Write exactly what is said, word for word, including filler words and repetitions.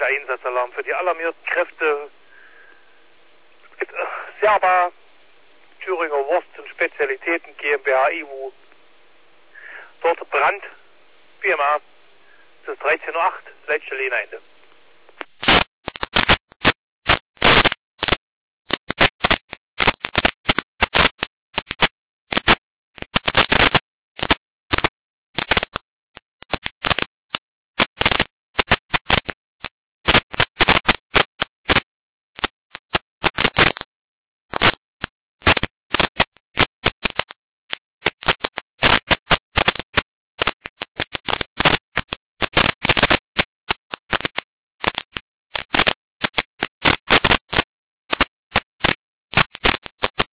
politischer Einsatzalarm für die alarmierten Kräfte. Serba, Thüringer Wurst und Spezialitäten GmbH I W. Dort Brand, wie immer, es ist dreizehn Uhr acht, letzte Linie Ende.